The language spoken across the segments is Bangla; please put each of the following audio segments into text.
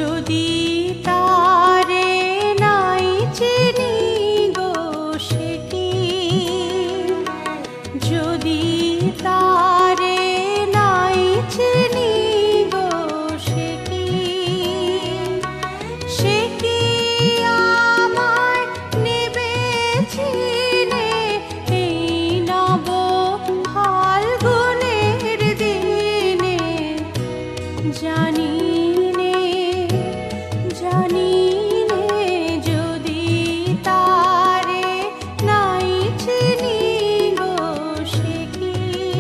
যদি তারে নাই চিনি গো সে কি, যদি তারে নাই চিনি গো সে কি, সে কি আমায় নেবে চিনে এই নব ফাল্গুনের দিনে। জানি নে জানি নে যদি তারে নাই চিনি গো সে কি।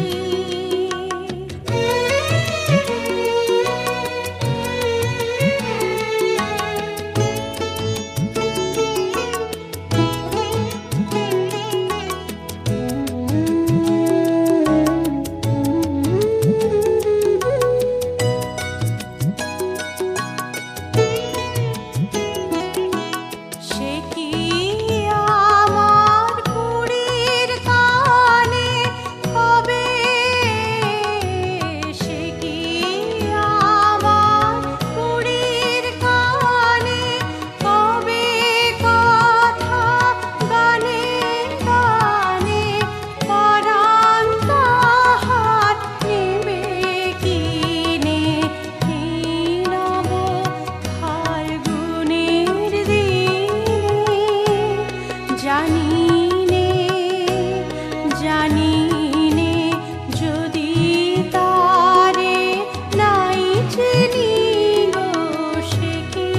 সে কি আমার কুড়ির কানে কবে, সে কি আমার কুড়ির কানে কবে কথা গানে গানে পরাণ তাহার নেবে কিনে এই নব ফাল্গুনের দিনে। জানি নে জানি নে যদি তারে নাই চিনি গো সে কি।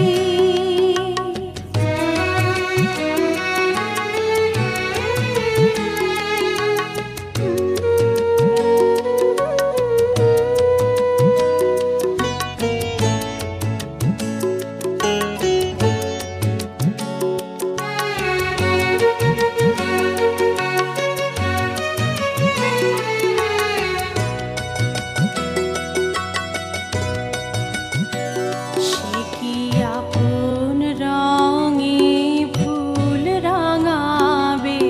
সে কি আপন রঙে ফুল রাঙাবে,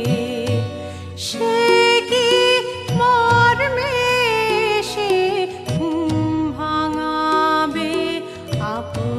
সে কি মর্মে সে ঘুম ভাঙাবে। আপন